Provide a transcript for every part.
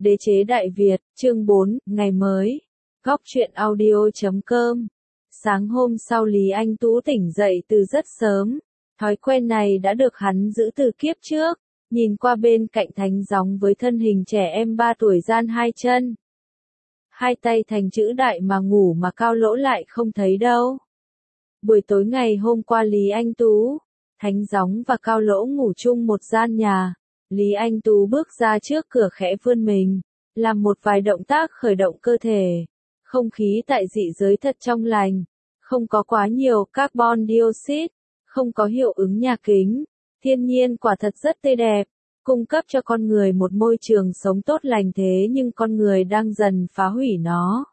Đế chế Đại Việt, chương 4, ngày mới. Góc truyện audio.com. Sáng hôm sau Lý Anh Tú tỉnh dậy từ rất sớm. Thói quen này đã được hắn giữ từ kiếp trước. Nhìn qua bên cạnh thánh gióng với thân hình trẻ em 3 tuổi gian hai chân. Hai tay thành chữ đại mà ngủ mà Cao Lỗ lại không thấy đâu. Buổi tối ngày hôm qua Lý Anh Tú, thánh gióng và Cao Lỗ ngủ chung một gian nhà. Lý Anh Tú bước ra trước cửa khẽ vươn mình, làm một vài động tác khởi động cơ thể. Không khí tại dị giới thật trong lành, không có quá nhiều carbon dioxide, không có hiệu ứng nhà kính. Thiên nhiên quả thật rất tươi đẹp, cung cấp cho con người một môi trường sống tốt lành, thế nhưng con người đang dần phá hủy nó.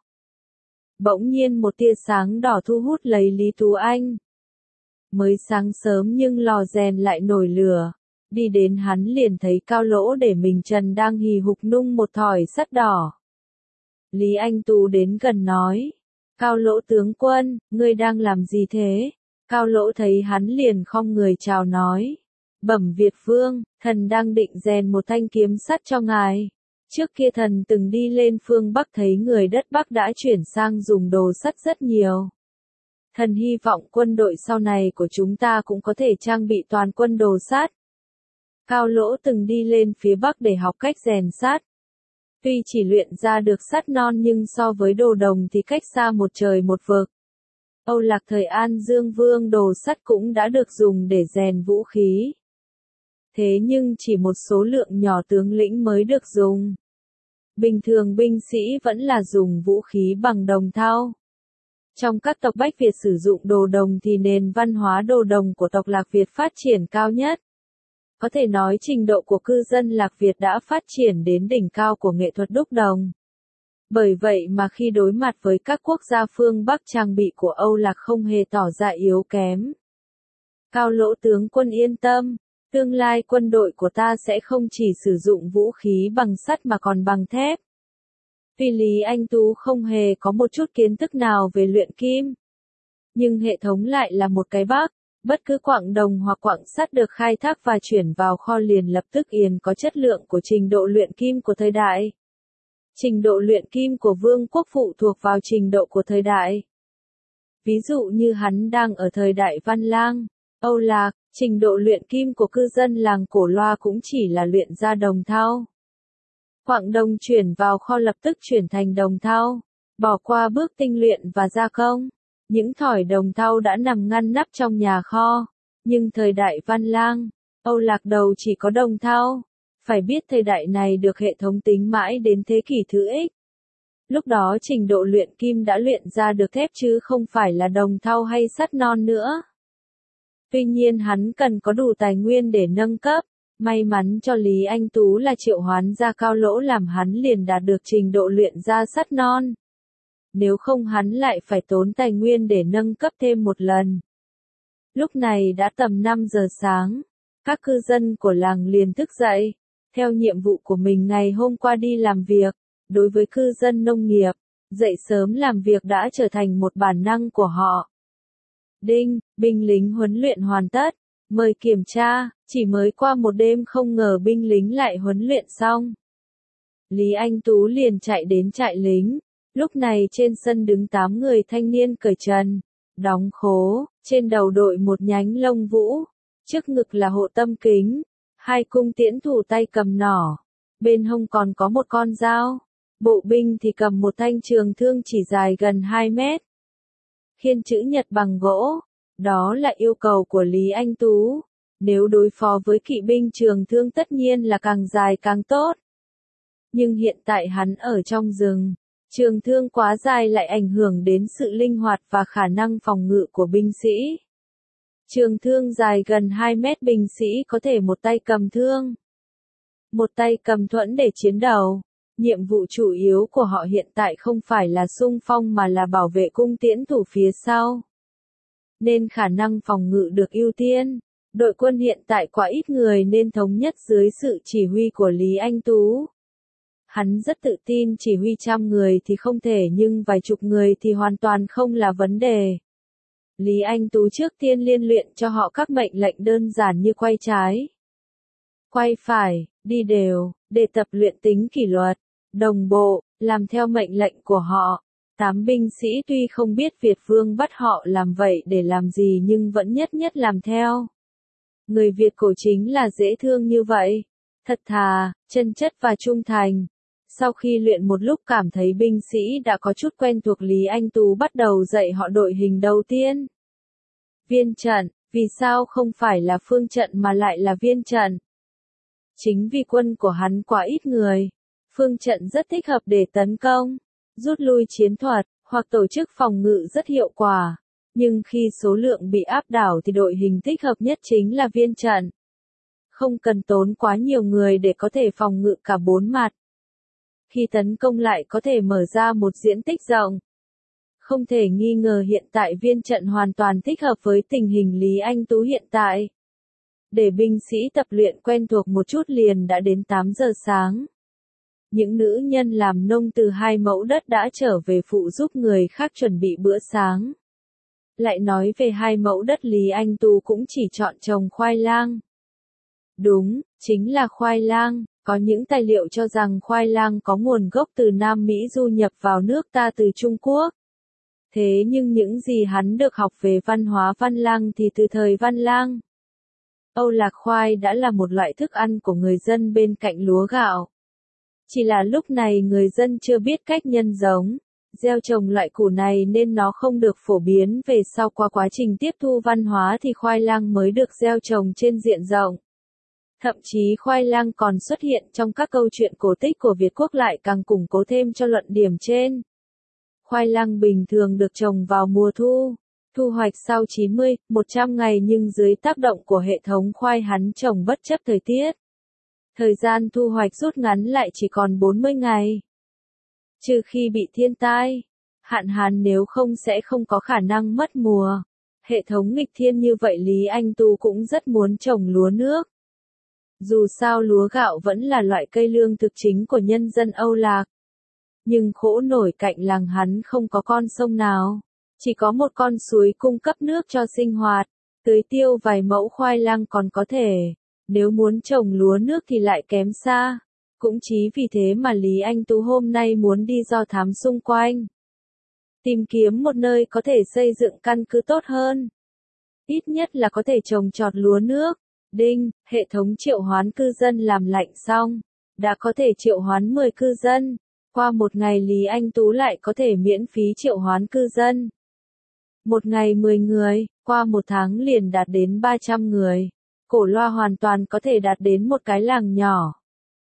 Bỗng nhiên một tia sáng đỏ thu hút lấy Lý Tú Anh. Mới sáng sớm nhưng lò rèn lại nổi lửa. Đi đến hắn liền thấy Cao Lỗ để mình trần đang hì hục nung một thỏi sắt đỏ. Lý Anh Tú đến gần nói, Cao Lỗ tướng quân, ngươi đang làm gì thế? Cao Lỗ thấy hắn liền khom người chào nói, bẩm Việt vương, thần đang định rèn một thanh kiếm sắt cho ngài. Trước kia thần từng đi lên phương Bắc thấy người đất Bắc đã chuyển sang dùng đồ sắt rất nhiều. Thần hy vọng quân đội sau này của chúng ta cũng có thể trang bị toàn quân đồ sắt. Cao Lỗ từng đi lên phía Bắc để học cách rèn sắt. Tuy chỉ luyện ra được sắt non nhưng so với đồ đồng thì cách xa một trời một vực. Âu Lạc thời An Dương Vương đồ sắt cũng đã được dùng để rèn vũ khí. Thế nhưng chỉ một số lượng nhỏ tướng lĩnh mới được dùng. Bình thường binh sĩ vẫn là dùng vũ khí bằng đồng thau. Trong các tộc Bách Việt sử dụng đồ đồng thì nền văn hóa đồ đồng của tộc Lạc Việt phát triển cao nhất. Có thể nói trình độ của cư dân Lạc Việt đã phát triển đến đỉnh cao của nghệ thuật đúc đồng. Bởi vậy mà khi đối mặt với các quốc gia phương Bắc, trang bị của Âu Lạc không hề tỏ ra yếu kém. Cao Lỗ tướng quân yên tâm, tương lai quân đội của ta sẽ không chỉ sử dụng vũ khí bằng sắt mà còn bằng thép. Tuy Lý Anh Tú không hề có một chút kiến thức nào về luyện kim, nhưng hệ thống lại là một cái bắc. Bất cứ quặng đồng hoặc quặng sắt được khai thác và chuyển vào kho liền lập tức có chất lượng của trình độ luyện kim của thời đại. Trình độ luyện kim của vương quốc phụ thuộc vào trình độ của thời đại. Ví dụ như hắn đang ở thời đại Văn Lang, Âu Lạc, trình độ luyện kim của cư dân làng Cổ Loa cũng chỉ là luyện ra đồng thau. Quặng đồng chuyển vào kho lập tức chuyển thành đồng thau, bỏ qua bước tinh luyện và gia công. Những thỏi đồng thau đã nằm ngăn nắp trong nhà kho, nhưng thời đại Văn Lang, Âu Lạc đầu chỉ có đồng thau. Phải biết thời đại này được hệ thống tính mãi đến thế kỷ thứ X. Lúc đó trình độ luyện kim đã luyện ra được thép chứ không phải là đồng thau hay sắt non nữa. Tuy nhiên hắn cần có đủ tài nguyên để nâng cấp. May mắn cho Lý Anh Tú là triệu hoán ra Cao Lỗ làm hắn liền đạt được trình độ luyện ra sắt non. Nếu không hắn lại phải tốn tài nguyên để nâng cấp thêm một lần. Lúc này đã tầm 5 giờ sáng, các cư dân của làng liền thức dậy, theo nhiệm vụ của mình ngày hôm qua đi làm việc. Đối với cư dân nông nghiệp, dậy sớm làm việc đã trở thành một bản năng của họ. Đinh, binh lính huấn luyện hoàn tất, mời kiểm tra, chỉ mới qua một đêm không ngờ binh lính lại huấn luyện xong. Lý Anh Tú liền chạy đến trại lính. Lúc này trên sân đứng 8 người thanh niên cởi trần, đóng khố, trên đầu đội một nhánh lông vũ, trước ngực là hộ tâm kính, 2 cung tiễn thủ tay cầm nỏ, bên hông còn có một con dao, bộ binh thì cầm một thanh trường thương chỉ dài gần 2 mét. Khiên chữ nhật bằng gỗ, đó là yêu cầu của Lý Anh Tú, nếu đối phó với kỵ binh trường thương tất nhiên là càng dài càng tốt. Nhưng hiện tại hắn ở trong rừng. Trường thương quá dài lại ảnh hưởng đến sự linh hoạt và khả năng phòng ngự của binh sĩ. Trường thương dài gần 2 mét, binh sĩ có thể một tay cầm thương, một tay cầm thuẫn để chiến đấu. Nhiệm vụ chủ yếu của họ hiện tại không phải là xung phong mà là bảo vệ cung tiễn thủ phía sau. Nên khả năng phòng ngự được ưu tiên. Đội quân hiện tại quá ít người nên thống nhất dưới sự chỉ huy của Lý Anh Tú. Hắn rất tự tin chỉ huy 100 người thì không thể nhưng vài chục người thì hoàn toàn không là vấn đề. Lý Anh Tú trước tiên liên luyện cho họ các mệnh lệnh đơn giản như quay trái, quay phải, đi đều, để tập luyện tính kỷ luật. đồng bộ, làm theo mệnh lệnh của họ. 8 binh sĩ tuy không biết Việt Vương bắt họ làm vậy để làm gì nhưng vẫn nhất nhất làm theo. Người Việt cổ chính là dễ thương như vậy. Thật thà, chân chất và trung thành. Sau khi luyện một lúc cảm thấy binh sĩ đã có chút quen thuộc, Lý Anh Tú bắt đầu dạy họ đội hình đầu tiên. Viên trận, vì sao không phải là phương trận mà lại là viên trận? Chính vì quân của hắn quá ít người. Phương trận rất thích hợp để tấn công, rút lui chiến thuật, hoặc tổ chức phòng ngự rất hiệu quả. Nhưng khi số lượng bị áp đảo thì đội hình thích hợp nhất chính là viên trận. Không cần tốn quá nhiều người để có thể phòng ngự cả 4 mặt. Khi tấn công lại có thể mở ra một diện tích rộng. Không thể nghi ngờ hiện tại viên trận hoàn toàn thích hợp với tình hình Lý Anh Tú hiện tại. Để binh sĩ tập luyện quen thuộc một chút liền đã đến 8 giờ sáng. Những nữ nhân làm nông từ 2 mẫu đất đã trở về phụ giúp người khác chuẩn bị bữa sáng. Lại nói về 2 mẫu đất, Lý Anh Tú cũng chỉ chọn trồng khoai lang. Đúng, chính là khoai lang. Có những tài liệu cho rằng khoai lang có nguồn gốc từ Nam Mỹ du nhập vào nước ta từ Trung Quốc. Thế nhưng những gì hắn được học về văn hóa Văn Lang thì từ thời Văn Lang. Âu lạc khoai đã là một loại thức ăn của người dân bên cạnh lúa gạo. Chỉ là lúc này người dân chưa biết cách nhân giống, gieo trồng loại củ này nên nó không được phổ biến. Về sau qua quá trình tiếp thu văn hóa thì khoai lang mới được gieo trồng trên diện rộng. Thậm chí khoai lang còn xuất hiện trong các câu chuyện cổ tích của Việt Quốc, lại càng củng cố thêm cho luận điểm trên. Khoai lang bình thường được trồng vào mùa thu, thu hoạch sau 90, 100 ngày, nhưng dưới tác động của hệ thống khoai hắn trồng bất chấp thời tiết. Thời gian thu hoạch rút ngắn lại chỉ còn 40 ngày. Trừ khi bị thiên tai, hạn hán, nếu không sẽ không có khả năng mất mùa. Hệ thống nghịch thiên như vậy Lý Anh Tú cũng rất muốn trồng lúa nước. Dù sao lúa gạo vẫn là loại cây lương thực chính của nhân dân Âu Lạc. Nhưng khổ nổi cạnh làng hắn không có con sông nào. Chỉ có một con suối cung cấp nước cho sinh hoạt. Tưới tiêu vài mẫu khoai lang còn có thể. Nếu muốn trồng lúa nước thì lại kém xa. Cũng chí vì thế mà Lý Anh Tú hôm nay muốn đi do thám xung quanh. Tìm kiếm một nơi có thể xây dựng căn cứ tốt hơn. Ít nhất là có thể trồng trọt lúa nước. Đinh, hệ thống triệu hoán cư dân làm lạnh xong. Đã có thể triệu hoán 10 cư dân. Qua một ngày Lý Anh Tú lại có thể miễn phí triệu hoán cư dân. Một ngày 10 người, qua một tháng liền đạt đến 300 người. Cổ loa hoàn toàn có thể đạt đến một cái làng nhỏ.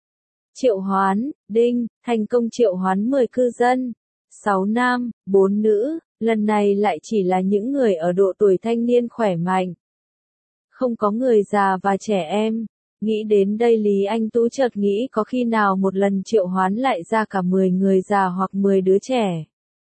Triệu hoán, đinh, thành công triệu hoán 10 cư dân. 6 nam, 4 nữ, lần này lại chỉ là những người ở độ tuổi thanh niên khỏe mạnh. Không có người già và trẻ em. Nghĩ đến đây Lý Anh Tú chợt nghĩ có khi nào một lần triệu hoán lại ra cả 10 người già hoặc 10 đứa trẻ.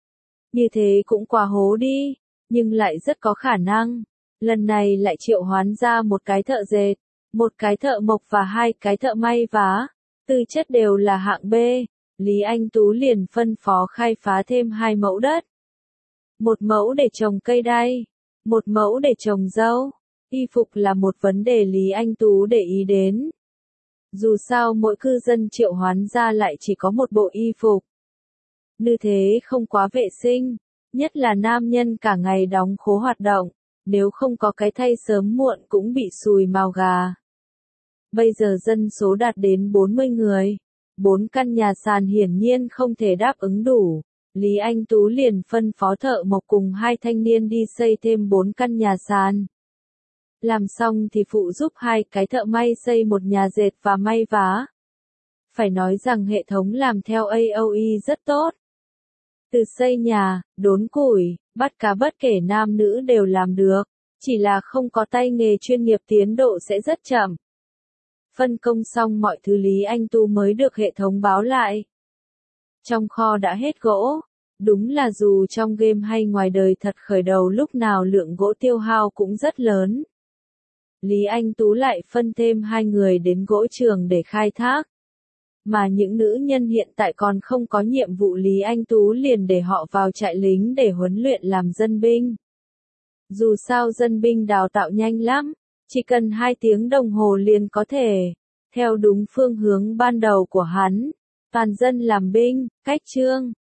Như thế cũng quá hố đi, nhưng lại rất có khả năng. Lần này lại triệu hoán ra một cái thợ dệt, một cái thợ mộc và 2 cái thợ may vá. Tư chất đều là hạng B. Lý Anh Tú liền phân phó khai phá thêm 2 mẫu đất. Một mẫu để trồng cây đay, một mẫu để trồng dâu. Y phục là một vấn đề Lý Anh Tú để ý đến. Dù sao mỗi cư dân triệu hoán ra lại chỉ có một bộ y phục. Như thế không quá vệ sinh, nhất là nam nhân cả ngày đóng khố hoạt động, nếu không có cái thay sớm muộn cũng bị sùi mào gà. Bây giờ dân số đạt đến 40 người, 4 căn nhà sàn hiển nhiên không thể đáp ứng đủ. Lý Anh Tú liền phân phó thợ mộc cùng 2 thanh niên đi xây thêm 4 căn nhà sàn. Làm xong thì phụ giúp 2 cái thợ may xây một nhà dệt và may vá. Phải nói rằng hệ thống làm theo AOE rất tốt. Từ xây nhà, đốn củi, bắt cá bất kể nam nữ đều làm được. Chỉ là không có tay nghề chuyên nghiệp tiến độ sẽ rất chậm. Phân công xong mọi thứ Lý Anh Tú mới được hệ thống báo lại. Trong kho đã hết gỗ. Đúng là dù trong game hay ngoài đời thật khởi đầu lúc nào lượng gỗ tiêu hao cũng rất lớn. Lý Anh Tú lại phân thêm 2 người đến gỗ trường để khai thác. Mà những nữ nhân hiện tại còn không có nhiệm vụ Lý Anh Tú liền để họ vào trại lính để huấn luyện làm dân binh. Dù sao dân binh đào tạo nhanh lắm, chỉ cần 2 tiếng đồng hồ liền có thể, theo đúng phương hướng ban đầu của hắn, Toàn dân làm binh, cách chương.